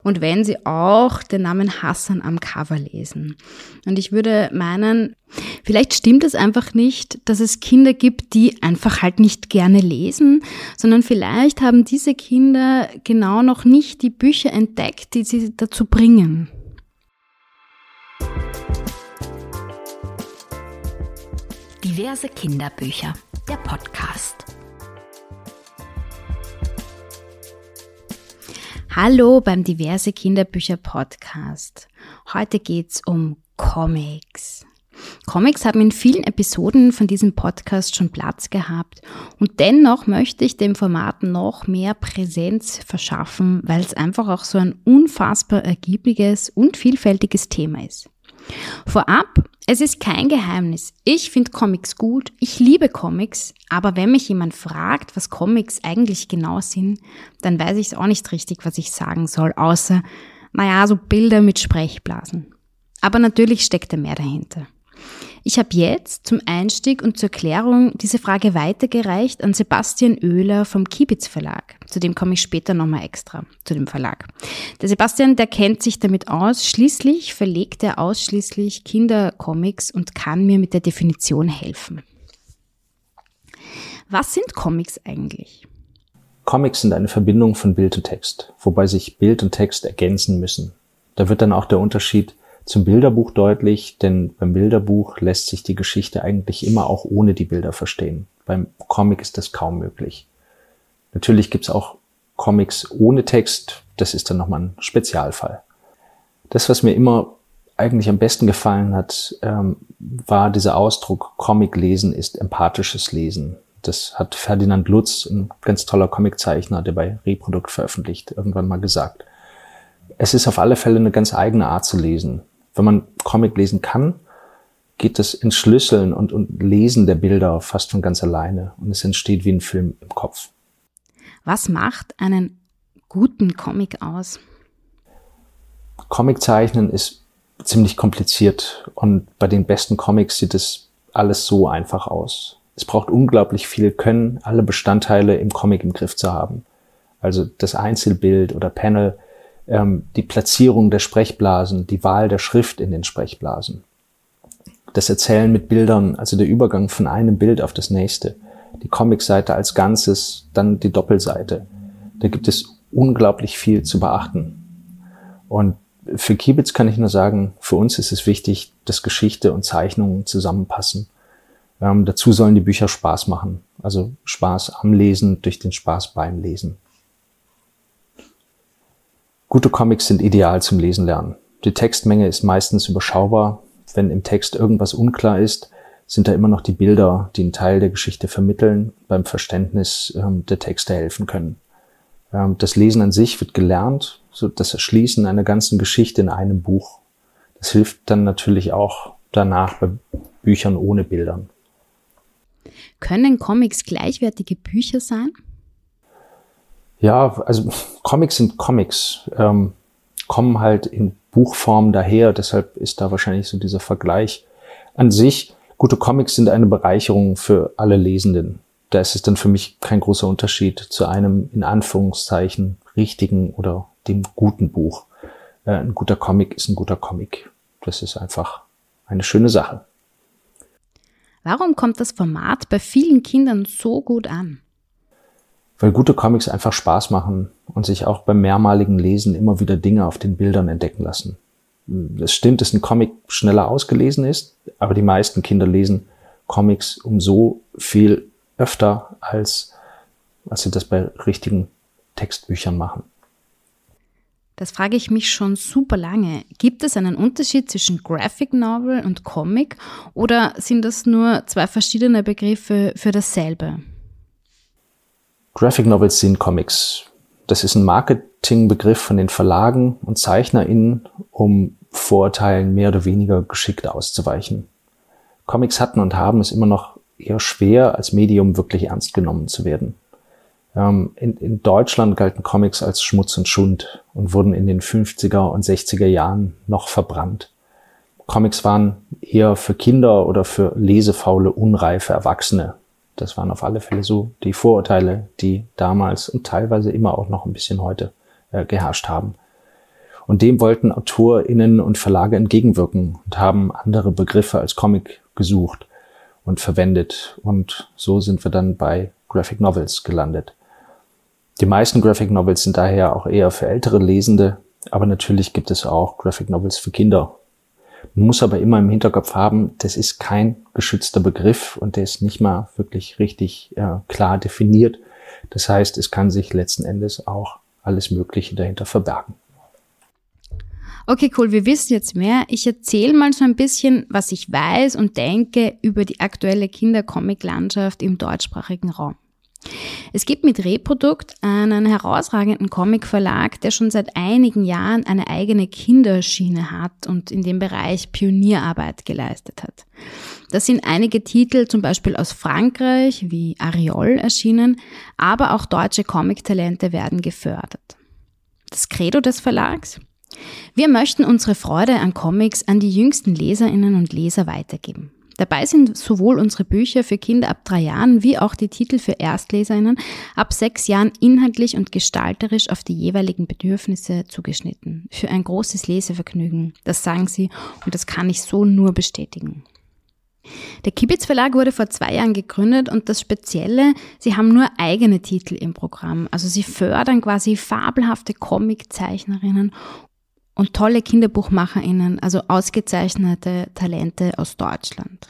und wenn sie auch den Namen Hassan am Cover lesen. Und ich würde meinen, vielleicht stimmt es einfach nicht, dass es Kinder gibt, die einfach halt nicht gerne lesen, sondern vielleicht haben diese Kinder genau noch nicht die Bücher entdeckt, die sie dazu bringen. Diverse Kinderbücher, der Podcast. Hallo beim Diverse Kinderbücher Podcast. Heute geht's um Comics. Comics haben in vielen Episoden von diesem Podcast schon Platz gehabt und dennoch möchte ich dem Format noch mehr Präsenz verschaffen, weil es einfach auch so ein unfassbar ergiebiges und vielfältiges Thema ist. Vorab, es ist kein Geheimnis. Ich finde Comics gut, ich liebe Comics, aber wenn mich jemand fragt, was Comics eigentlich genau sind, dann weiß ich es auch nicht richtig, was ich sagen soll, außer, so Bilder mit Sprechblasen. Aber natürlich steckt da mehr dahinter. Ich habe jetzt zum Einstieg und zur Klärung diese Frage weitergereicht an Sebastian Oehler vom Kibitz Verlag. Zu dem komme ich später nochmal extra, zu dem Verlag. Der Sebastian, der kennt sich damit aus. Schließlich verlegt er ausschließlich Kindercomics und kann mir mit der Definition helfen. Was sind Comics eigentlich? Comics sind eine Verbindung von Bild und Text, wobei sich Bild und Text ergänzen müssen. Da wird dann auch der Unterschied zum Bilderbuch deutlich, denn beim Bilderbuch lässt sich die Geschichte eigentlich immer auch ohne die Bilder verstehen. Beim Comic ist das kaum möglich. Natürlich gibt's auch Comics ohne Text, das ist dann nochmal ein Spezialfall. Das, was mir immer eigentlich am besten gefallen hat, war dieser Ausdruck, Comic lesen ist empathisches Lesen. Das hat Ferdinand Lutz, ein ganz toller Comiczeichner, der bei Reprodukt veröffentlicht, irgendwann mal gesagt. Es ist auf alle Fälle eine ganz eigene Art zu lesen. Wenn man Comic lesen kann, geht das ins Schlüsseln und Lesen der Bilder fast von ganz alleine. Und es entsteht wie ein Film im Kopf. Was macht einen guten Comic aus? Comiczeichnen ist ziemlich kompliziert. Und bei den besten Comics sieht es alles so einfach aus. Es braucht unglaublich viel Können, alle Bestandteile im Comic im Griff zu haben. Also das Einzelbild oder Panel, die Platzierung der Sprechblasen, die Wahl der Schrift in den Sprechblasen, das Erzählen mit Bildern, also der Übergang von einem Bild auf das nächste, die Comicseite als Ganzes, dann die Doppelseite. Da gibt es unglaublich viel zu beachten. Und für Kibitz kann ich nur sagen, für uns ist es wichtig, dass Geschichte und Zeichnungen zusammenpassen. Dazu sollen die Bücher Spaß machen, also Spaß am Lesen durch den Spaß beim Lesen. Gute Comics sind ideal zum Lesen lernen. Die Textmenge ist meistens überschaubar. Wenn im Text irgendwas unklar ist, sind da immer noch die Bilder, die einen Teil der Geschichte vermitteln, beim Verständnis der Texte helfen können. Das Lesen an sich wird gelernt, so das Erschließen einer ganzen Geschichte in einem Buch. Das hilft dann natürlich auch danach bei Büchern ohne Bildern. Können Comics gleichwertige Bücher sein? Ja, also Comics sind Comics, kommen halt in Buchform daher, deshalb ist da wahrscheinlich so dieser Vergleich. An sich, gute Comics sind eine Bereicherung für alle Lesenden. Da ist es dann für mich kein großer Unterschied zu einem, in Anführungszeichen, richtigen oder dem guten Buch. Ein guter Comic ist ein guter Comic. Das ist einfach eine schöne Sache. Warum kommt das Format bei vielen Kindern so gut an? Weil gute Comics einfach Spaß machen und sich auch beim mehrmaligen Lesen immer wieder Dinge auf den Bildern entdecken lassen. Es stimmt, dass ein Comic schneller ausgelesen ist, aber die meisten Kinder lesen Comics um so viel öfter, als sie das bei richtigen Textbüchern machen. Das frage ich mich schon super lange. Gibt es einen Unterschied zwischen Graphic Novel und Comic oder sind das nur zwei verschiedene Begriffe für dasselbe? Graphic Novels sind Comics. Das ist ein Marketingbegriff von den Verlagen und ZeichnerInnen, um Vorurteilen mehr oder weniger geschickt auszuweichen. Comics hatten und haben es immer noch eher schwer, als Medium wirklich ernst genommen zu werden. In Deutschland galten Comics als Schmutz und Schund und wurden in den 50er und 60er Jahren noch verbrannt. Comics waren eher für Kinder oder für lesefaule, unreife Erwachsene. Das waren auf alle Fälle so die Vorurteile, die damals und teilweise immer auch noch ein bisschen heute geherrscht haben. Und dem wollten AutorInnen und Verlage entgegenwirken und haben andere Begriffe als Comic gesucht und verwendet. Und so sind wir dann bei Graphic Novels gelandet. Die meisten Graphic Novels sind daher auch eher für ältere Lesende, aber natürlich gibt es auch Graphic Novels für Kinder. Man muss aber immer im Hinterkopf haben, das ist kein geschützter Begriff und der ist nicht mal wirklich richtig klar definiert. Das heißt, es kann sich letzten Endes auch alles Mögliche dahinter verbergen. Okay, cool, wir wissen jetzt mehr. Ich erzähle mal so ein bisschen, was ich weiß und denke über die aktuelle Kindercomic-Landschaft im deutschsprachigen Raum. Es gibt mit Reprodukt einen herausragenden Comic-Verlag, der schon seit einigen Jahren eine eigene Kinderschiene hat und in dem Bereich Pionierarbeit geleistet hat. Da sind einige Titel zum Beispiel aus Frankreich wie Ariol erschienen, aber auch deutsche Comic-Talente werden gefördert. Das Credo des Verlags? Wir möchten unsere Freude an Comics an die jüngsten Leserinnen und Leser weitergeben. Dabei sind sowohl unsere Bücher für Kinder ab 3 Jahren wie auch die Titel für ErstleserInnen ab 6 Jahren inhaltlich und gestalterisch auf die jeweiligen Bedürfnisse zugeschnitten. Für ein großes Lesevergnügen, das sagen sie und das kann ich so nur bestätigen. Der Kibitz Verlag wurde vor 2 Jahren gegründet und das Spezielle, sie haben nur eigene Titel im Programm. Also sie fördern quasi fabelhafte Comiczeichnerinnen und tolle KinderbuchmacherInnen, also ausgezeichnete Talente aus Deutschland.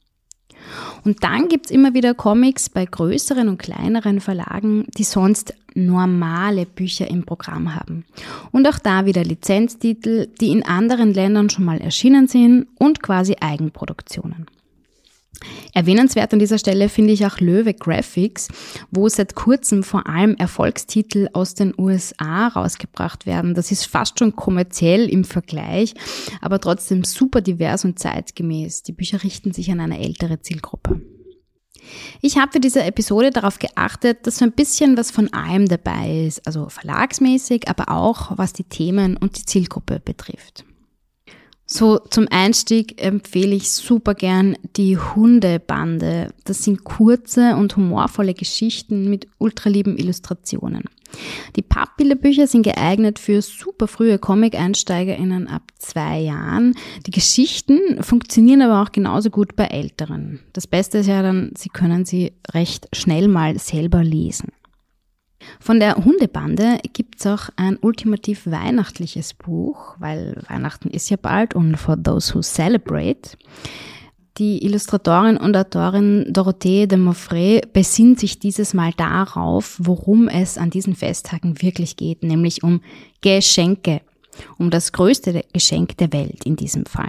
Und dann gibt's immer wieder Comics bei größeren und kleineren Verlagen, die sonst normale Bücher im Programm haben. Und auch da wieder Lizenztitel, die in anderen Ländern schon mal erschienen sind und quasi Eigenproduktionen. Erwähnenswert an dieser Stelle finde ich auch Löwe Graphics, wo seit kurzem vor allem Erfolgstitel aus den USA rausgebracht werden. Das ist fast schon kommerziell im Vergleich, aber trotzdem super divers und zeitgemäß. Die Bücher richten sich an eine ältere Zielgruppe. Ich habe für diese Episode darauf geachtet, dass so ein bisschen was von allem dabei ist, also verlagsmäßig, aber auch was die Themen und die Zielgruppe betrifft. So zum Einstieg empfehle ich super gern die Hundebande. Das sind kurze und humorvolle Geschichten mit ultralieben Illustrationen. Die Pappbilderbücher sind geeignet für super frühe Comic-EinsteigerInnen ab 2 Jahren. Die Geschichten funktionieren aber auch genauso gut bei Älteren. Das Beste ist ja dann, Sie können sie recht schnell mal selber lesen. Von der Hundebande gibt's auch ein ultimativ weihnachtliches Buch, weil Weihnachten ist ja bald und for those who celebrate. Die Illustratorin und Autorin Dorothée de Maufray besinnt sich dieses Mal darauf, worum es an diesen Festtagen wirklich geht, nämlich um Geschenke, um das größte Geschenk der Welt in diesem Fall.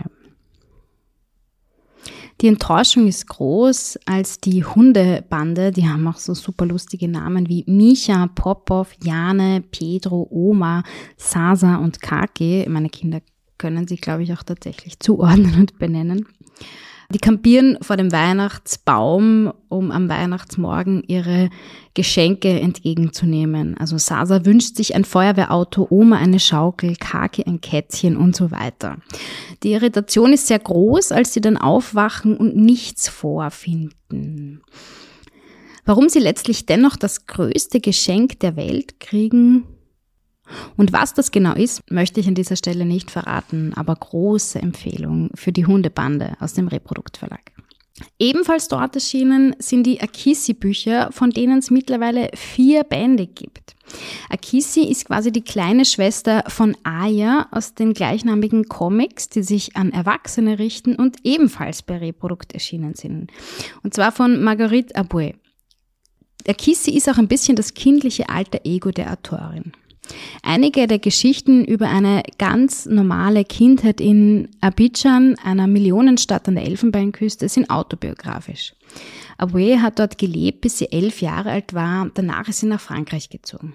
Die Enttäuschung ist groß, als die Hundebande, die haben auch so super lustige Namen wie Micha, Popov, Jane, Pedro, Oma, Sasa und Kaki. Meine Kinder können sie, glaube ich, auch tatsächlich zuordnen und benennen. Die kampieren vor dem Weihnachtsbaum, um am Weihnachtsmorgen ihre Geschenke entgegenzunehmen. Also Sasa wünscht sich ein Feuerwehrauto, Oma eine Schaukel, Kaki ein Kätzchen und so weiter. Die Irritation ist sehr groß, als sie dann aufwachen und nichts vorfinden. Warum sie letztlich dennoch das größte Geschenk der Welt kriegen und was das genau ist, möchte ich an dieser Stelle nicht verraten, aber große Empfehlung für die Hundebande aus dem Reprodukt Verlag. Ebenfalls dort erschienen sind die Akissi-Bücher, von denen es mittlerweile 4 Bände gibt. Akissi ist quasi die kleine Schwester von Aya aus den gleichnamigen Comics, die sich an Erwachsene richten und ebenfalls bei Reprodukt erschienen sind. Und zwar von Marguerite Aboué. Akissi ist auch ein bisschen das kindliche alter Ego der Autorin. Einige der Geschichten über eine ganz normale Kindheit in Abidjan, einer Millionenstadt an der Elfenbeinküste, sind autobiografisch. Aboué hat dort gelebt, bis sie 11 Jahre alt war. Danach ist sie nach Frankreich gezogen.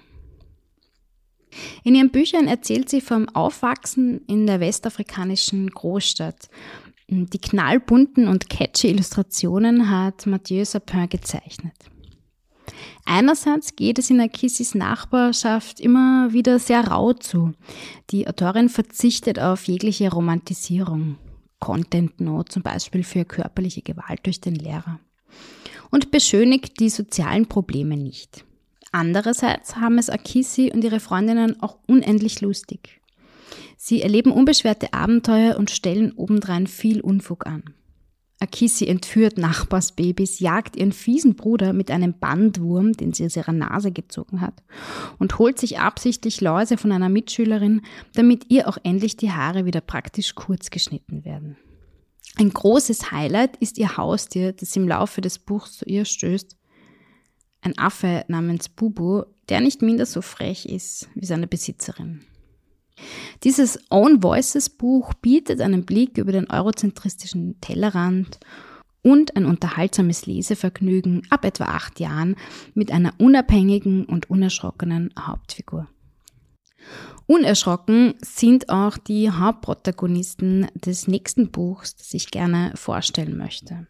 In ihren Büchern erzählt sie vom Aufwachsen in der westafrikanischen Großstadt. Die knallbunten und catchy Illustrationen hat Mathieu Sapin gezeichnet. Einerseits geht es in Akissis Nachbarschaft immer wieder sehr rau zu. Die Autorin verzichtet auf jegliche Romantisierung, Content Note zum Beispiel für körperliche Gewalt durch den Lehrer, und beschönigt die sozialen Probleme nicht. Andererseits haben es Akissi und ihre Freundinnen auch unendlich lustig. Sie erleben unbeschwerte Abenteuer und stellen obendrein viel Unfug an. Akissi entführt Nachbarsbabys, jagt ihren fiesen Bruder mit einem Bandwurm, den sie aus ihrer Nase gezogen hat, und holt sich absichtlich Läuse von einer Mitschülerin, damit ihr auch endlich die Haare wieder praktisch kurz geschnitten werden. Ein großes Highlight ist ihr Haustier, das im Laufe des Buchs zu ihr stößt. Ein Affe namens Bubu, der nicht minder so frech ist wie seine Besitzerin. Dieses Own Voices Buch bietet einen Blick über den eurozentristischen Tellerrand und ein unterhaltsames Lesevergnügen ab etwa 8 Jahren mit einer unabhängigen und unerschrockenen Hauptfigur. Unerschrocken sind auch die Hauptprotagonisten des nächsten Buchs, das ich gerne vorstellen möchte.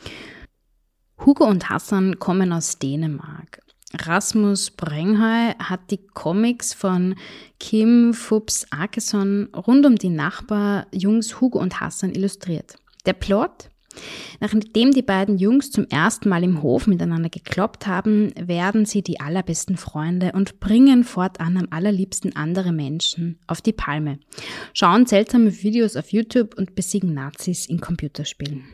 Hugo und Hassan kommen aus Dänemark. Rasmus Brenghøi hat die Comics von Kim Fupz Aakeson rund um die Nachbarjungs Hugo und Hassan illustriert. Der Plot? Nachdem die beiden Jungs zum ersten Mal im Hof miteinander gekloppt haben, werden sie die allerbesten Freunde und bringen fortan am allerliebsten andere Menschen auf die Palme, schauen seltsame Videos auf YouTube und besiegen Nazis in Computerspielen.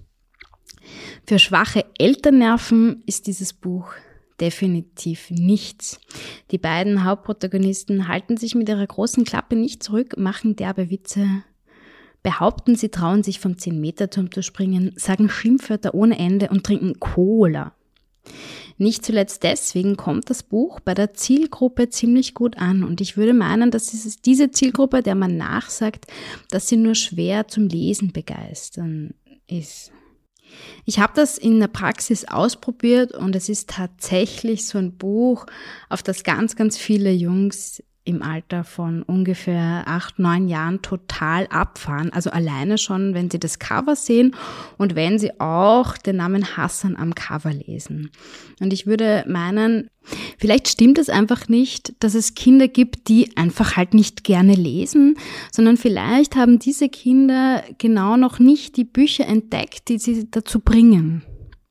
Für schwache Elternnerven ist dieses Buch definitiv nichts. Die beiden Hauptprotagonisten halten sich mit ihrer großen Klappe nicht zurück, machen derbe Witze, behaupten, sie trauen sich vom 10-Meter-Turm zu springen, sagen Schimpfwörter ohne Ende und trinken Cola. Nicht zuletzt deswegen kommt das Buch bei der Zielgruppe ziemlich gut an und ich würde meinen, dass es diese Zielgruppe, der man nachsagt, dass sie nur schwer zum Lesen begeistern ist. Ich habe das in der Praxis ausprobiert und es ist tatsächlich so ein Buch, auf das ganz, ganz viele Jungs im Alter von ungefähr 8, 9 Jahren total abfahren. Also alleine schon, wenn sie das Cover sehen und wenn sie auch den Namen Hassan am Cover lesen. Und ich würde meinen, vielleicht stimmt es einfach nicht, dass es Kinder gibt, die einfach halt nicht gerne lesen, sondern vielleicht haben diese Kinder genau noch nicht die Bücher entdeckt, die sie dazu bringen.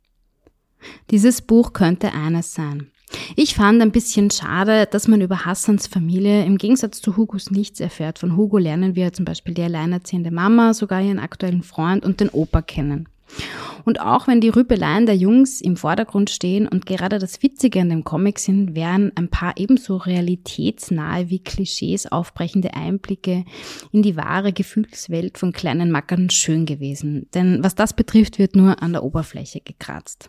Dieses Buch könnte eines sein. Ich fand ein bisschen schade, dass man über Hassans Familie im Gegensatz zu Hugos nichts erfährt. Von Hugo lernen wir zum Beispiel die alleinerziehende Mama, sogar ihren aktuellen Freund und den Opa kennen. Und auch wenn die Rüpeleien der Jungs im Vordergrund stehen und gerade das Witzige an dem Comic sind, wären ein paar ebenso realitätsnahe wie Klischees aufbrechende Einblicke in die wahre Gefühlswelt von kleinen Mackern schön gewesen. Denn was das betrifft, wird nur an der Oberfläche gekratzt.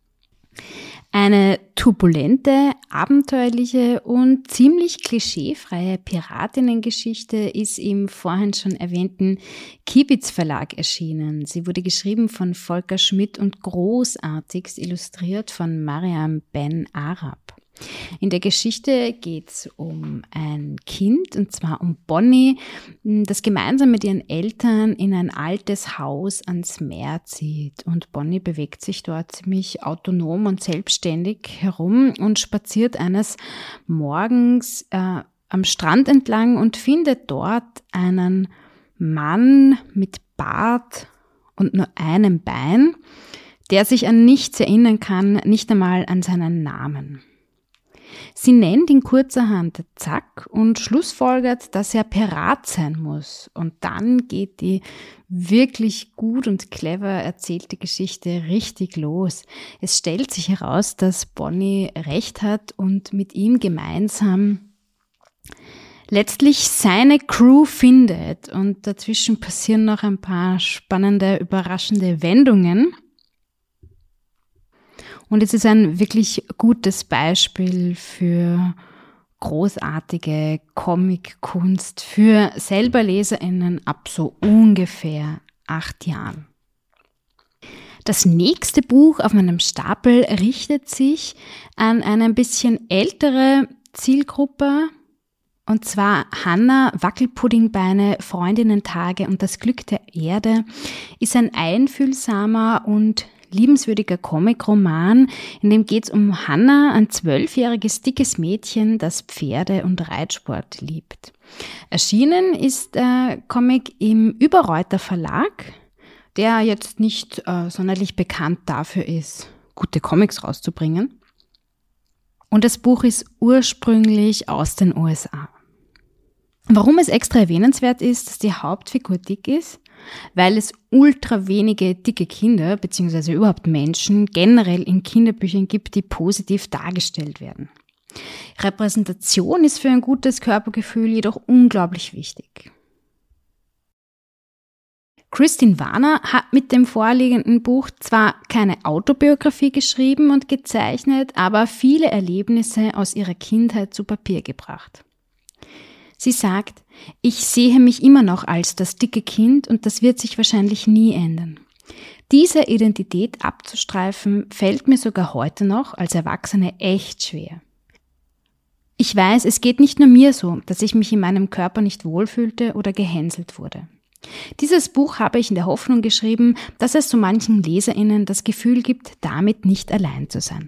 Eine turbulente, abenteuerliche und ziemlich klischeefreie Piratinnengeschichte ist im vorhin schon erwähnten Kibitz Verlag erschienen. Sie wurde geschrieben von Volker Schmidt und großartigst illustriert von Mariam Ben Arab. In der Geschichte geht es um ein Kind, und zwar um Bonnie, das gemeinsam mit ihren Eltern in ein altes Haus ans Meer zieht. Und Bonnie bewegt sich dort ziemlich autonom und selbstständig herum und spaziert eines Morgens am Strand entlang und findet dort einen Mann mit Bart und nur einem Bein, der sich an nichts erinnern kann, nicht einmal an seinen Namen. Sie nennt ihn kurzerhand Zack und schlussfolgert, dass er Pirat sein muss. Und dann geht die wirklich gut und clever erzählte Geschichte richtig los. Es stellt sich heraus, dass Bonnie recht hat und mit ihm gemeinsam letztlich seine Crew findet. Und dazwischen passieren noch ein paar spannende, überraschende Wendungen. Und es ist ein wirklich gutes Beispiel für großartige Comic-Kunst für selber LeserInnen ab so ungefähr 8 Jahren. Das nächste Buch auf meinem Stapel richtet sich an eine ein bisschen ältere Zielgruppe, und zwar Hannah, Wackelpuddingbeine, Freundinnen-Tage und das Glück der Erde ist ein einfühlsamer und liebenswürdiger Comic-Roman, in dem geht es um Hannah, ein 12-jähriges dickes Mädchen, das Pferde und Reitsport liebt. Erschienen ist der Comic im Überreuter Verlag, der jetzt nicht sonderlich bekannt dafür ist, gute Comics rauszubringen. Und das Buch ist ursprünglich aus den USA. Warum es extra erwähnenswert ist, dass die Hauptfigur dick ist? Weil es ultra wenige dicke Kinder bzw. überhaupt Menschen generell in Kinderbüchern gibt, die positiv dargestellt werden. Repräsentation ist für ein gutes Körpergefühl jedoch unglaublich wichtig. Christine Warner hat mit dem vorliegenden Buch zwar keine Autobiografie geschrieben und gezeichnet, aber viele Erlebnisse aus ihrer Kindheit zu Papier gebracht. Sie sagt, ich sehe mich immer noch als das dicke Kind und das wird sich wahrscheinlich nie ändern. Diese Identität abzustreifen, fällt mir sogar heute noch als Erwachsene echt schwer. Ich weiß, es geht nicht nur mir so, dass ich mich in meinem Körper nicht wohlfühlte oder gehänselt wurde. Dieses Buch habe ich in der Hoffnung geschrieben, dass es so manchen LeserInnen das Gefühl gibt, damit nicht allein zu sein.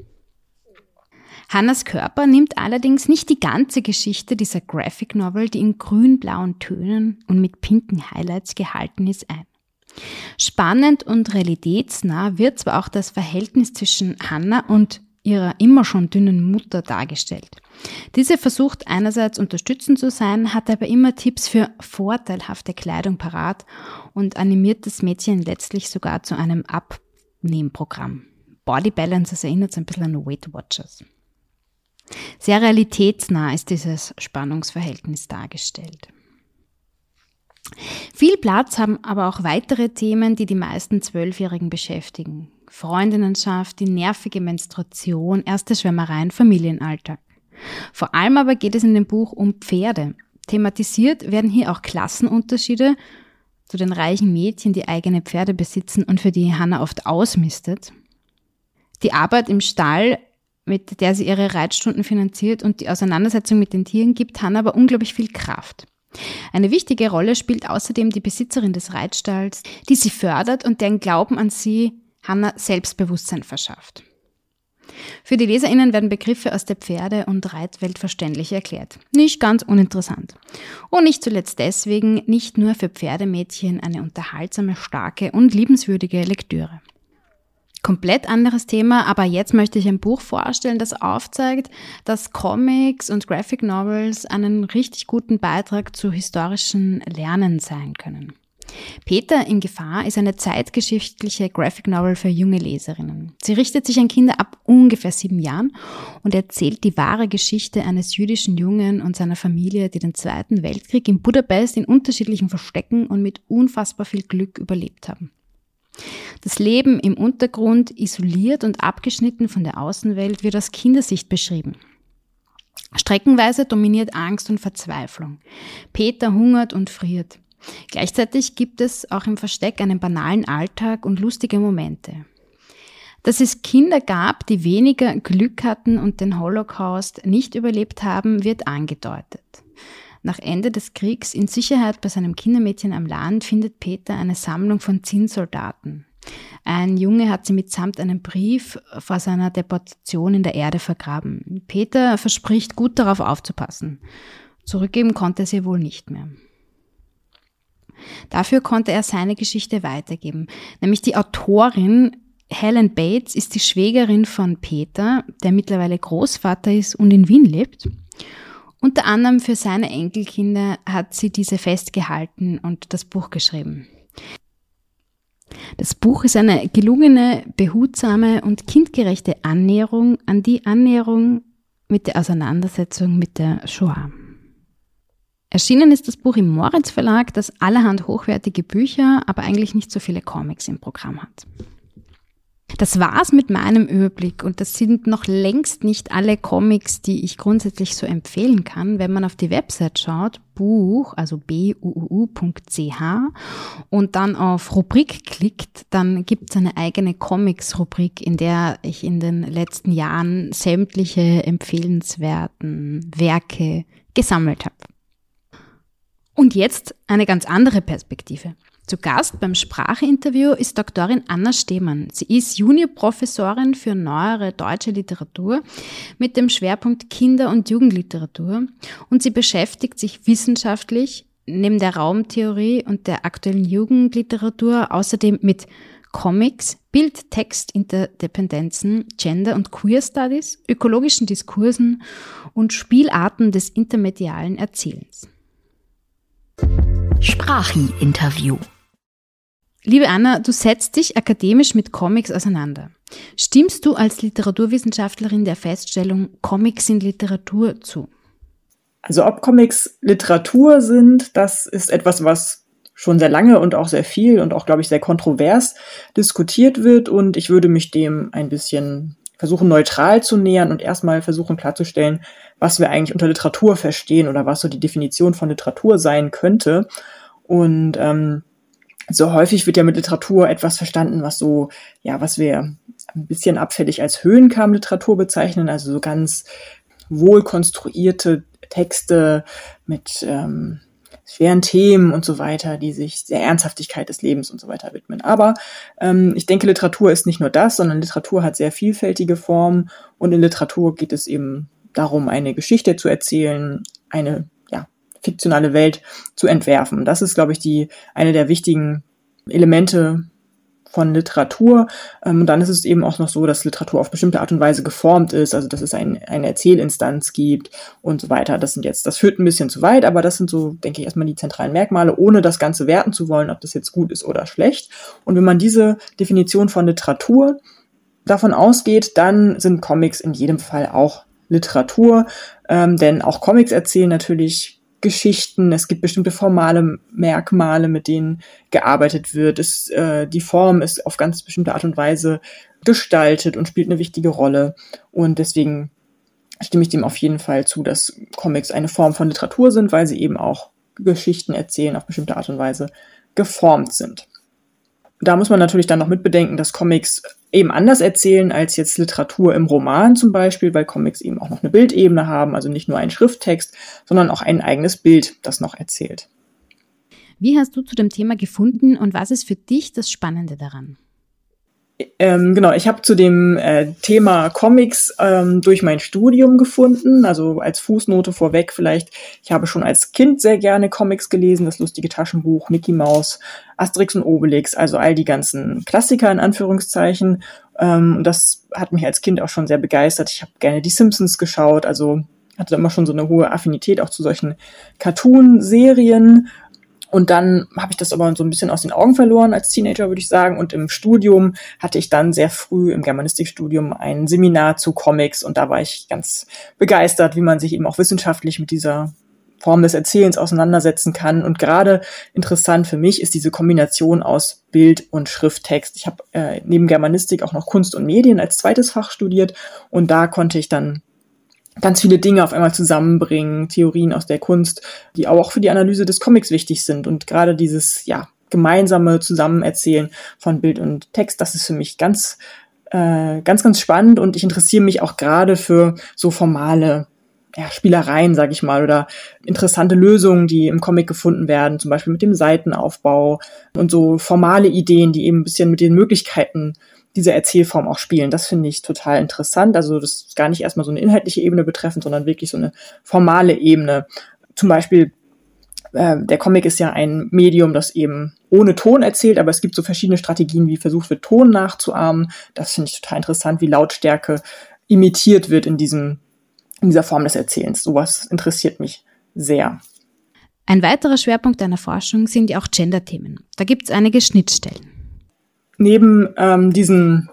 Hannas Körper nimmt allerdings nicht die ganze Geschichte dieser Graphic Novel, die in grün-blauen Tönen und mit pinken Highlights gehalten ist, ein. Spannend und realitätsnah wird zwar auch das Verhältnis zwischen Hannah und ihrer immer schon dünnen Mutter dargestellt. Diese versucht einerseits unterstützend zu sein, hat aber immer Tipps für vorteilhafte Kleidung parat und animiert das Mädchen letztlich sogar zu einem Abnehmprogramm. Body Balance, das erinnert so ein bisschen an Weight Watchers. Sehr realitätsnah ist dieses Spannungsverhältnis dargestellt. Viel Platz haben aber auch weitere Themen, die die meisten 12-Jährigen beschäftigen. Freundinnenschaft, die nervige Menstruation, erste Schwärmereien, Familienalltag. Vor allem aber geht es in dem Buch um Pferde. Thematisiert werden hier auch Klassenunterschiede zu den reichen Mädchen, die eigene Pferde besitzen und für die Hannah oft ausmistet. Die Arbeit im Stall, mit der sie ihre Reitstunden finanziert, und die Auseinandersetzung mit den Tieren gibt Hannah aber unglaublich viel Kraft. Eine wichtige Rolle spielt außerdem die Besitzerin des Reitstalls, die sie fördert und deren Glauben an sie Hannah Selbstbewusstsein verschafft. Für die LeserInnen werden Begriffe aus der Pferde- und Reitwelt verständlich erklärt. Nicht ganz uninteressant. Und nicht zuletzt deswegen nicht nur für Pferdemädchen eine unterhaltsame, starke und liebenswürdige Lektüre. Komplett anderes Thema, aber jetzt möchte ich ein Buch vorstellen, das aufzeigt, dass Comics und Graphic Novels einen richtig guten Beitrag zu historischen Lernen sein können. Peter in Gefahr ist eine zeitgeschichtliche Graphic Novel für junge Leserinnen. Sie richtet sich an Kinder ab ungefähr 7 Jahren und erzählt die wahre Geschichte eines jüdischen Jungen und seiner Familie, die den Zweiten Weltkrieg in Budapest in unterschiedlichen Verstecken und mit unfassbar viel Glück überlebt haben. Das Leben im Untergrund, isoliert und abgeschnitten von der Außenwelt, wird aus Kindersicht beschrieben. Streckenweise dominiert Angst und Verzweiflung. Peter hungert und friert. Gleichzeitig gibt es auch im Versteck einen banalen Alltag und lustige Momente. Dass es Kinder gab, die weniger Glück hatten und den Holocaust nicht überlebt haben, wird angedeutet. Nach Ende des Kriegs in Sicherheit bei seinem Kindermädchen am Land findet Peter eine Sammlung von Zinnsoldaten. Ein Junge hat sie mitsamt einem Brief vor seiner Deportation in der Erde vergraben. Peter verspricht, gut darauf aufzupassen. Zurückgeben konnte er sie wohl nicht mehr. Dafür konnte er seine Geschichte weitergeben. Nämlich die Autorin Helen Bates ist die Schwägerin von Peter, der mittlerweile Großvater ist und in Wien lebt. Unter anderem für seine Enkelkinder hat sie diese festgehalten und das Buch geschrieben. Das Buch ist eine gelungene, behutsame und kindgerechte Annäherung an die Annäherung mit der Auseinandersetzung mit der Shoah. Erschienen ist das Buch im Moritz Verlag, das allerhand hochwertige Bücher, aber eigentlich nicht so viele Comics im Programm hat. Das war's mit meinem Überblick und das sind noch längst nicht alle Comics, die ich grundsätzlich so empfehlen kann. Wenn man auf die Website schaut, Buch, also buuu.ch und dann auf Rubrik klickt, dann gibt's eine eigene Comics-Rubrik, in der ich in den letzten Jahren sämtliche empfehlenswerten Werke gesammelt habe. Und jetzt eine ganz andere Perspektive. Zu Gast beim Spracheinterview ist Doktorin Anna Stehmann. Sie ist Juniorprofessorin für neuere deutsche Literatur mit dem Schwerpunkt Kinder- und Jugendliteratur und sie beschäftigt sich wissenschaftlich neben der Raumtheorie und der aktuellen Jugendliteratur außerdem mit Comics, Bild-Text-Interdependenzen, Gender- und Queer-Studies, ökologischen Diskursen und Spielarten des intermedialen Erzählens. Sprachi-Interview. Liebe Anna, du setzt dich akademisch mit Comics auseinander. Stimmst du als Literaturwissenschaftlerin der Feststellung, Comics sind Literatur zu? Also ob Comics Literatur sind, das ist etwas, was schon sehr lange und auch sehr viel und auch, glaube ich, sehr kontrovers diskutiert wird. Und ich würde mich dem ein bisschen versuchen, neutral zu nähern und erstmal versuchen klarzustellen, was wir eigentlich unter Literatur verstehen oder was so die Definition von Literatur sein könnte. Und so häufig wird ja mit Literatur etwas verstanden, was so, ja, was wir ein bisschen abfällig als Höhenkamm-Literatur bezeichnen, also so ganz wohl konstruierte Texte mit schweren Themen und so weiter, die sich der Ernsthaftigkeit des Lebens und so weiter widmen. Aber ich denke, Literatur ist nicht nur das, sondern Literatur hat sehr vielfältige Formen und in Literatur geht es eben darum, eine Geschichte zu erzählen, eine fiktionale Welt zu entwerfen. Das ist, glaube ich, eine der wichtigen Elemente von Literatur. Und dann ist es eben auch noch so, dass Literatur auf bestimmte Art und Weise geformt ist, also dass es eine Erzählinstanz gibt und so weiter. Das führt ein bisschen zu weit, aber das sind so, denke ich, erstmal die zentralen Merkmale, ohne das Ganze werten zu wollen, ob das jetzt gut ist oder schlecht. Und wenn man diese Definition von Literatur davon ausgeht, dann sind Comics in jedem Fall auch Literatur, denn auch Comics erzählen natürlich Geschichten, es gibt bestimmte formale Merkmale, mit denen gearbeitet wird. Die Form ist auf ganz bestimmte Art und Weise gestaltet und spielt eine wichtige Rolle. Und deswegen stimme ich dem auf jeden Fall zu, dass Comics eine Form von Literatur sind, weil sie eben auch Geschichten erzählen, auf bestimmte Art und Weise geformt sind. Da muss man natürlich dann noch mitbedenken, dass Comics eben anders erzählen als jetzt Literatur im Roman zum Beispiel, weil Comics eben auch noch eine Bildebene haben, also nicht nur einen Schrifttext, sondern auch ein eigenes Bild, das noch erzählt. Wie hast du zu dem Thema gefunden und was ist für dich das Spannende daran? Genau, ich habe zu dem Thema Comics durch mein Studium gefunden, also als Fußnote vorweg vielleicht. Ich habe schon als Kind sehr gerne Comics gelesen, das lustige Taschenbuch, Mickey Mouse, Asterix und Obelix, also all die ganzen Klassiker in Anführungszeichen. Und das hat mich als Kind auch schon sehr begeistert. Ich habe gerne die Simpsons geschaut, also hatte immer schon so eine hohe Affinität auch zu solchen Cartoon-Serien. Und dann habe ich das aber so ein bisschen aus den Augen verloren als Teenager, würde ich sagen. Und im Studium hatte ich dann sehr früh im Germanistikstudium ein Seminar zu Comics. Und da war ich ganz begeistert, wie man sich eben auch wissenschaftlich mit dieser Form des Erzählens auseinandersetzen kann. Und gerade interessant für mich ist diese Kombination aus Bild und Schrifttext. Ich habe neben Germanistik auch noch Kunst und Medien als zweites Fach studiert. Und da konnte ich dann ganz viele Dinge auf einmal zusammenbringen, Theorien aus der Kunst, die auch für die Analyse des Comics wichtig sind. Und gerade dieses gemeinsame Zusammenerzählen von Bild und Text, das ist für mich ganz spannend. Und ich interessiere mich auch gerade für so formale Spielereien, sage ich mal, oder interessante Lösungen, die im Comic gefunden werden, zum Beispiel mit dem Seitenaufbau und so formale Ideen, die eben ein bisschen mit den Möglichkeiten diese Erzählform auch spielen. Das finde ich total interessant. Also das ist gar nicht erstmal so eine inhaltliche Ebene betreffend, sondern wirklich so eine formale Ebene. Zum Beispiel, der Comic ist ja ein Medium, das eben ohne Ton erzählt, aber es gibt so verschiedene Strategien, wie versucht wird, Ton nachzuahmen. Das finde ich total interessant, wie Lautstärke imitiert wird in dieser Form des Erzählens. Sowas interessiert mich sehr. Ein weiterer Schwerpunkt deiner Forschung sind ja auch Gender-Themen. Da gibt es einige Schnittstellen. Neben diesen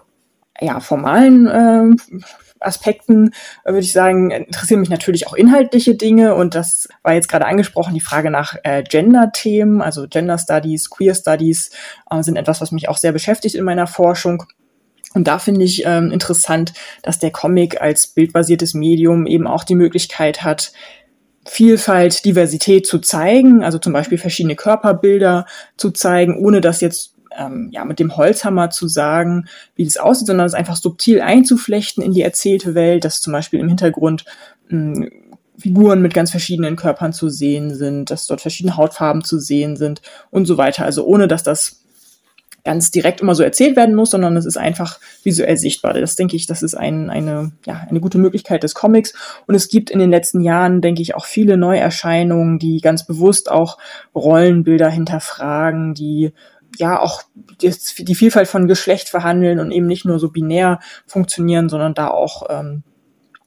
formalen Aspekten, würde ich sagen, interessieren mich natürlich auch inhaltliche Dinge. Und das war jetzt gerade angesprochen, die Frage nach Gender-Themen, also Gender Studies, Queer Studies sind etwas, was mich auch sehr beschäftigt in meiner Forschung. Und da finde ich interessant, dass der Comic als bildbasiertes Medium eben auch die Möglichkeit hat, Vielfalt, Diversität zu zeigen, also zum Beispiel verschiedene Körperbilder zu zeigen, ohne das jetzt mit dem Holzhammer zu sagen, wie das aussieht, sondern es einfach subtil einzuflechten in die erzählte Welt, dass zum Beispiel im Hintergrund Figuren mit ganz verschiedenen Körpern zu sehen sind, dass dort verschiedene Hautfarben zu sehen sind und so weiter. Also ohne, dass das ganz direkt immer so erzählt werden muss, sondern es ist einfach visuell sichtbar. Das denke ich, das ist eine gute Möglichkeit des Comics. Und es gibt in den letzten Jahren, denke ich, auch viele Neuerscheinungen, die ganz bewusst auch Rollenbilder hinterfragen, die auch die Vielfalt von Geschlecht verhandeln und eben nicht nur so binär funktionieren, sondern da auch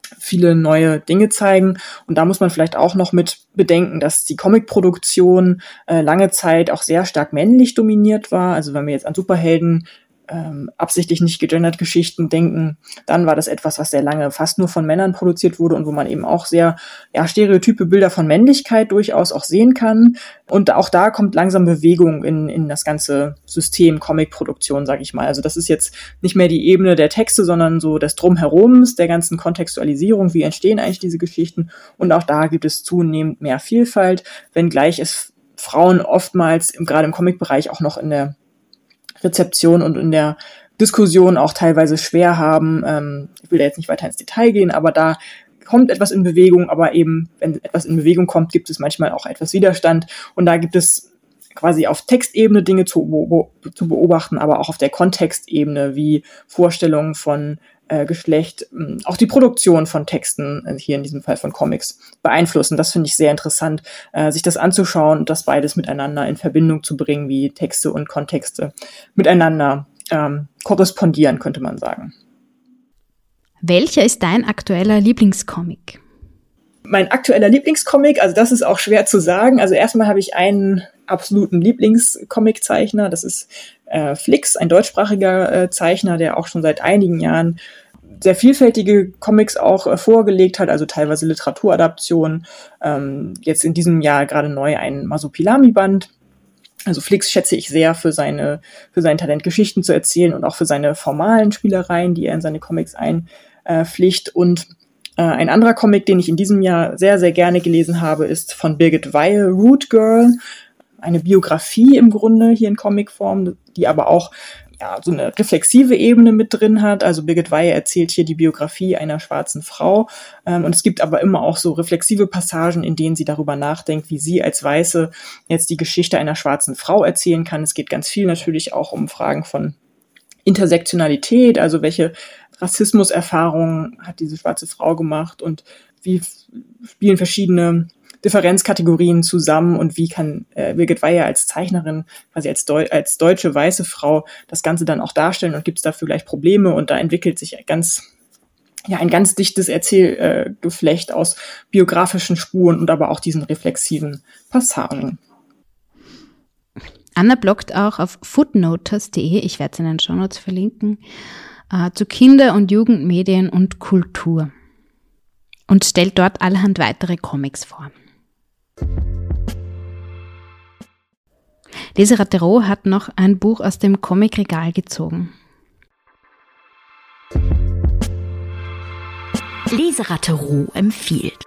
viele neue Dinge zeigen. Und da muss man vielleicht auch noch mit bedenken, dass die Comicproduktion lange Zeit auch sehr stark männlich dominiert war. Also wenn wir jetzt an Superhelden absichtlich nicht gegendert Geschichten denken, dann war das etwas, was sehr lange fast nur von Männern produziert wurde und wo man eben auch sehr stereotype Bilder von Männlichkeit durchaus auch sehen kann. Und auch da kommt langsam Bewegung in das ganze System Comicproduktion, sage ich mal. Also das ist jetzt nicht mehr die Ebene der Texte, sondern so des Drumherums, der ganzen Kontextualisierung, wie entstehen eigentlich diese Geschichten. Und auch da gibt es zunehmend mehr Vielfalt, wenngleich es Frauen oftmals, gerade im Comicbereich, auch noch in der Rezeption und in der Diskussion auch teilweise schwer haben. Ich will da jetzt nicht weiter ins Detail gehen, aber da kommt etwas in Bewegung, aber eben, wenn etwas in Bewegung kommt, gibt es manchmal auch etwas Widerstand und da gibt es quasi auf Textebene Dinge zu beobachten, aber auch auf der Kontextebene, wie Vorstellungen von Geschlecht, auch die Produktion von Texten, hier in diesem Fall von Comics, beeinflussen. Das finde ich sehr interessant, sich das anzuschauen und das beides miteinander in Verbindung zu bringen, wie Texte und Kontexte miteinander korrespondieren, könnte man sagen. Welcher ist dein aktueller Lieblingscomic? Mein aktueller Lieblingscomic, also das ist auch schwer zu sagen. Also erstmal habe ich einen absoluten Lieblingscomiczeichner, das ist Flix, ein deutschsprachiger Zeichner, der auch schon seit einigen Jahren sehr vielfältige Comics auch vorgelegt hat, also teilweise Literaturadaptionen. Jetzt in diesem Jahr gerade neu ein Masopilami-Band. Also Flix schätze ich sehr für sein Talent, Geschichten zu erzählen und auch für seine formalen Spielereien, die er in seine Comics einpflicht. Und ein anderer Comic, den ich in diesem Jahr sehr, sehr gerne gelesen habe, ist von Birgit Weihe, Root Girl. Eine Biografie im Grunde hier in Comicform, die aber auch so eine reflexive Ebene mit drin hat. Also Birgit Weihe erzählt hier die Biografie einer schwarzen Frau. Und es gibt aber immer auch so reflexive Passagen, in denen sie darüber nachdenkt, wie sie als Weiße jetzt die Geschichte einer schwarzen Frau erzählen kann. Es geht ganz viel natürlich auch um Fragen von Intersektionalität, also welche Rassismuserfahrungen hat diese schwarze Frau gemacht und wie spielen verschiedene Differenzkategorien zusammen und wie kann Birgit Weihe als Zeichnerin, quasi als deutsche weiße Frau, das Ganze dann auch darstellen und gibt es dafür gleich Probleme und da entwickelt sich ein ganz dichtes Erzählgeflecht aus biografischen Spuren und aber auch diesen reflexiven Passagen. Anna bloggt auch auf footnotes.de, ich werde es in den Shownotes verlinken, zu Kinder- und Jugendmedien und Kultur und stellt dort allerhand weitere Comics vor. Leseratte Roh hat noch ein Buch aus dem Comicregal gezogen. Leseratte Roh empfiehlt.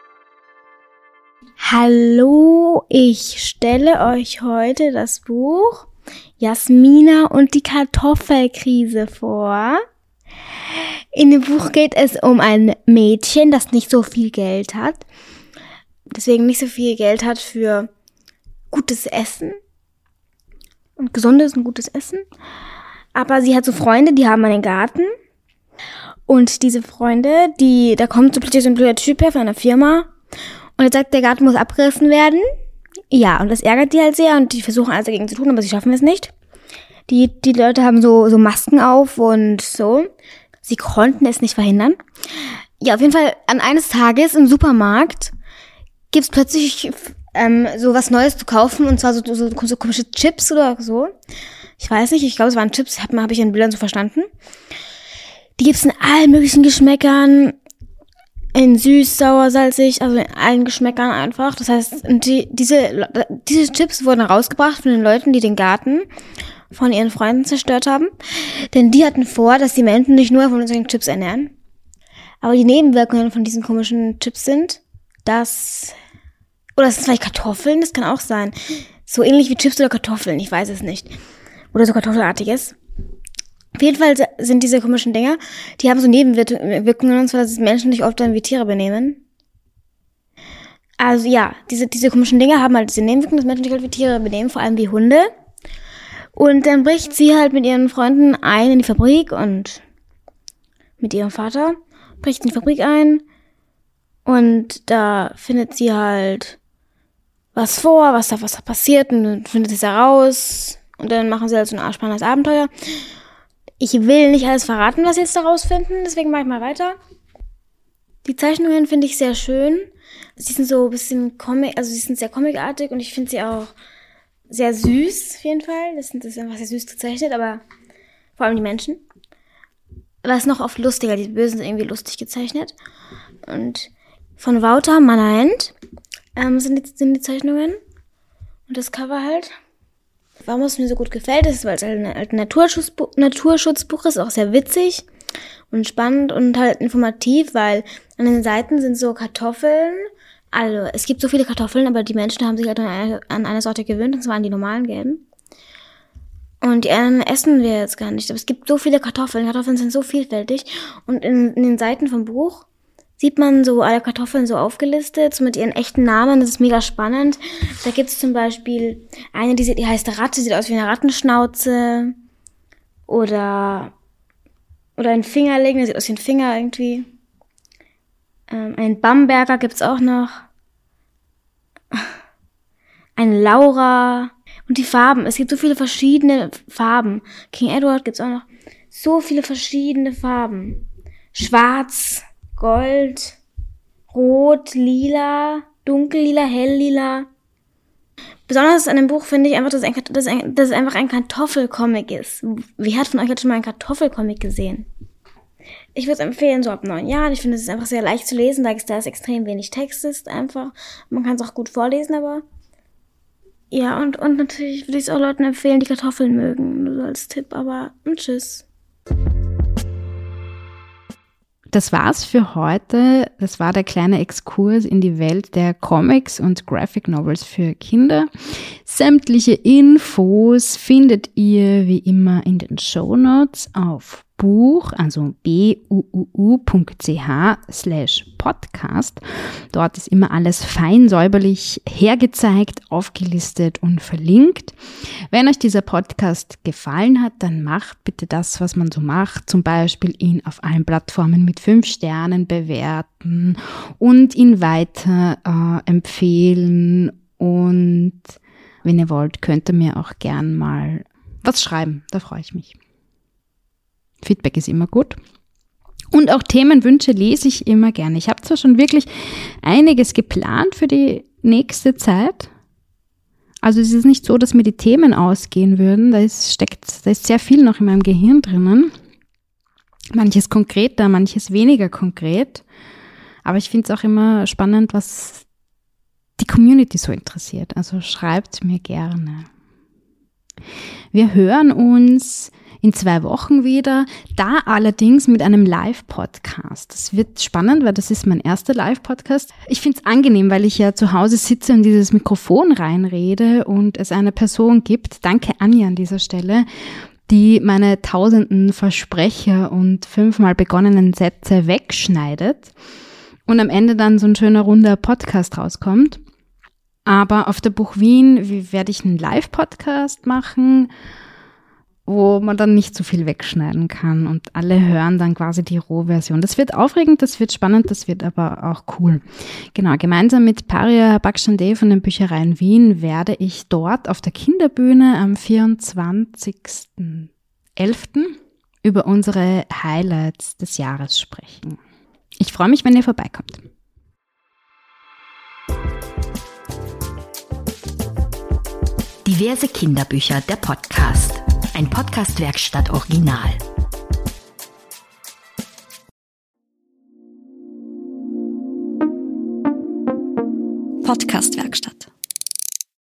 Hallo, ich stelle euch heute das Buch Jasmina und die Kartoffelkrise vor. In dem Buch geht es um ein Mädchen, das nicht so viel Geld hat. Deswegen nicht so viel Geld hat für gutes Essen und gesundes und gutes Essen. Aber sie hat so Freunde, die haben einen Garten. Und diese Freunde, da kommt so plötzlich so ein blöder Typ her von einer Firma und er sagt, der Garten muss abgerissen werden. Ja, und das ärgert die halt sehr und die versuchen alles dagegen zu tun, aber sie schaffen es nicht. Die Leute haben so Masken auf und so. Sie konnten es nicht verhindern. Ja, auf jeden Fall an eines Tages im Supermarkt gibt's plötzlich so was Neues zu kaufen und zwar so komische Chips oder so. Ich weiß nicht, ich glaube, es waren Chips, habe ich in Bildern so verstanden. Die gibt's in allen möglichen Geschmäckern, in süß, sauer, salzig, also in allen Geschmäckern einfach. Das heißt, diese Chips wurden rausgebracht von den Leuten, die den Garten von ihren Freunden zerstört haben. Denn die hatten vor, dass die Menschen nicht nur von unseren Chips ernähren. Aber die Nebenwirkungen von diesen komischen Chips sind, oder es sind vielleicht Kartoffeln, das kann auch sein. So ähnlich wie Chips oder Kartoffeln, ich weiß es nicht. Oder so Kartoffelartiges. Auf jeden Fall sind diese komischen Dinger, die haben so Nebenwirkungen, und zwar, dass Menschen sich oft dann wie Tiere benehmen. Also ja, diese komischen Dinger haben halt diese Nebenwirkungen, dass Menschen sich halt wie Tiere benehmen, vor allem wie Hunde. Und dann bricht sie halt mit ihren Freunden ein in die Fabrik und mit ihrem Vater bricht in die Fabrik ein. Und da findet sie halt was vor, was da passiert und dann findet sie es heraus. Und dann machen sie halt so ein spannendes Abenteuer. Ich will nicht alles verraten, was sie jetzt da rausfinden, deswegen mache ich mal weiter. Die Zeichnungen finde ich sehr schön. Sie sind so ein bisschen sie sind sehr comicartig und ich finde sie auch sehr süß, auf jeden Fall. Das ist einfach sehr süß gezeichnet, aber vor allem die Menschen. Aber es ist noch oft lustiger, die Bösen sind irgendwie lustig gezeichnet. Und von Wouter Mannheimt sind die Zeichnungen und das Cover halt. Warum es mir so gut gefällt, ist, weil es halt ein Naturschutzbuch ist, auch sehr witzig und spannend und halt informativ, weil an den Seiten sind so Kartoffeln. Also es gibt so viele Kartoffeln, aber die Menschen haben sich halt an eine Sorte gewöhnt, und zwar an die normalen gelben. Und die anderen essen wir jetzt gar nicht. Aber es gibt so viele Kartoffeln. Kartoffeln sind so vielfältig. Und in den Seiten vom Buch sieht man so alle Kartoffeln so aufgelistet, so mit ihren echten Namen. Das ist mega spannend. Da gibt es zum Beispiel eine, die heißt Ratte, sieht aus wie eine Rattenschnauze. Oder ein Fingerling, der sieht aus wie ein Finger irgendwie. Einen Bamberger gibt's auch noch. Eine Laura. Und die Farben. Es gibt so viele verschiedene Farben. King Edward gibt's auch noch. So viele verschiedene Farben. Schwarz, Gold, Rot, Lila, Dunkellila, Helllila. Besonders an dem Buch finde ich einfach, dass es einfach ein Kartoffelcomic ist. Wer hat von euch jetzt schon mal einen Kartoffelcomic gesehen? Ich würde es empfehlen, so ab 9 Jahren. Ich finde, es ist einfach sehr leicht zu lesen, da es extrem wenig Text ist, einfach. Man kann es auch gut vorlesen, aber ja, und natürlich würde ich es auch Leuten empfehlen, die Kartoffeln mögen, nur so als Tipp, aber tschüss. Das war's für heute. Das war der kleine Exkurs in die Welt der Comics und Graphic Novels für Kinder. Sämtliche Infos findet ihr wie immer in den Shownotes auf Buch, also buuu.ch/podcast. Dort ist immer alles fein säuberlich hergezeigt, aufgelistet und verlinkt. Wenn euch dieser Podcast gefallen hat, dann macht bitte das, was man so macht, zum Beispiel ihn auf allen Plattformen mit 5 Sternen bewerten und ihn weiter empfehlen. Und wenn ihr wollt, könnt ihr mir auch gern mal was schreiben, da freue ich mich. Feedback ist immer gut. Und auch Themenwünsche lese ich immer gerne. Ich habe zwar schon wirklich einiges geplant für die nächste Zeit. Also es ist nicht so, dass mir die Themen ausgehen würden. Da ist sehr viel noch in meinem Gehirn drinnen. Manches konkreter, manches weniger konkret. Aber ich finde es auch immer spannend, was die Community so interessiert. Also schreibt mir gerne. Wir hören uns in 2 Wochen wieder, da allerdings mit einem Live-Podcast. Das wird spannend, weil das ist mein erster Live-Podcast. Ich finde es angenehm, weil ich ja zu Hause sitze und dieses Mikrofon reinrede und es eine Person gibt, danke Anja an dieser Stelle, die meine tausenden Versprecher und 5-mal begonnenen Sätze wegschneidet und am Ende dann so ein schöner runder Podcast rauskommt. Aber auf der Buch Wien werde ich einen Live-Podcast machen, wo man dann nicht so viel wegschneiden kann und alle hören dann quasi die Rohversion. Das wird aufregend, das wird spannend, das wird aber auch cool. Genau, gemeinsam mit Paria Bakshande von den Büchereien Wien werde ich dort auf der Kinderbühne am 24.11. über unsere Highlights des Jahres sprechen. Ich freue mich, wenn ihr vorbeikommt. Diverse Kinderbücher, der Podcast. Ein Podcast-Werkstatt Original. Podcast-Werkstatt.